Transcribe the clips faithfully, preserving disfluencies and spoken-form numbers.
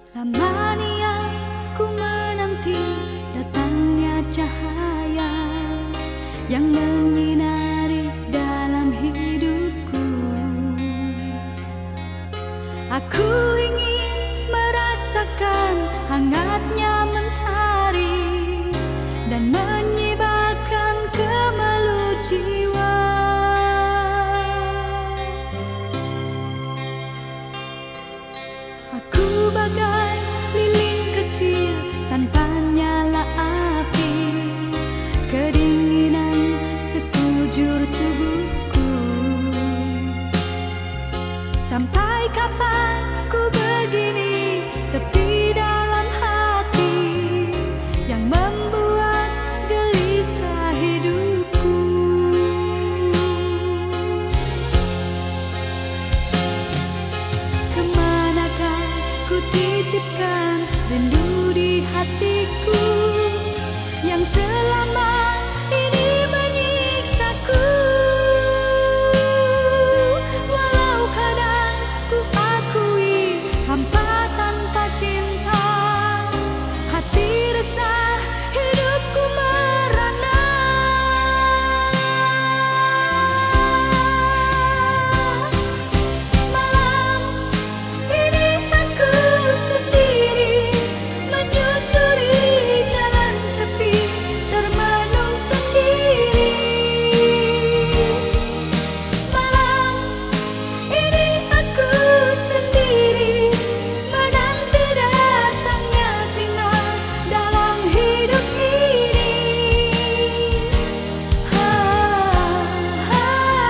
Lamanya ku menanti datangnya cahaya yang menyinari dalam hidupku. Aku ingin merasakan hangatnya mentari dan menyibarkan kemelut jiwa. Aku bagai lilin kecil tanpa nyala api, kedinginan sekujur tubuhku. Sampai kapan ku begini sepi dalam hati yang membuat gelisah hidupku. Kemanakah ku titipkan rindu di hatiku yang selama ini menyiksaku. Walau kadang ku akui hampa tanpa cinta, hati resah, hidupku merana. Malam ini aku sendiri menyusuri jalan sepi, termenung sendiri. Malam ini aku sendiri menanti datangnya sinar dalam hidup ini. Ha, ha,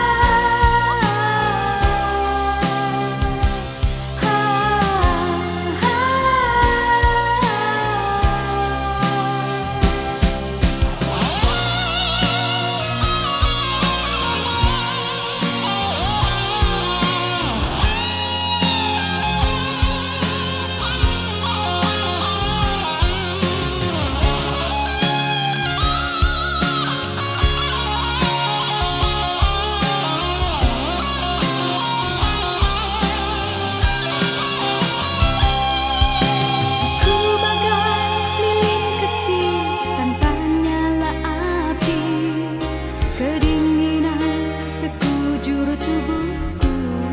Aku bagai lilin kecil tanpa nyala api, kedinginan sekujur tubuhku.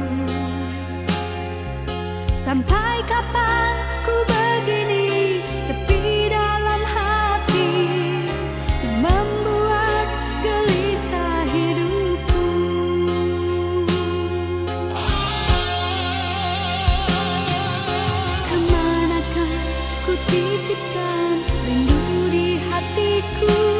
Sampai kapan ku begini sepi dalam hati yang membuat gelisah hidupku. Kemanakah ku titipkan rindu di hatiku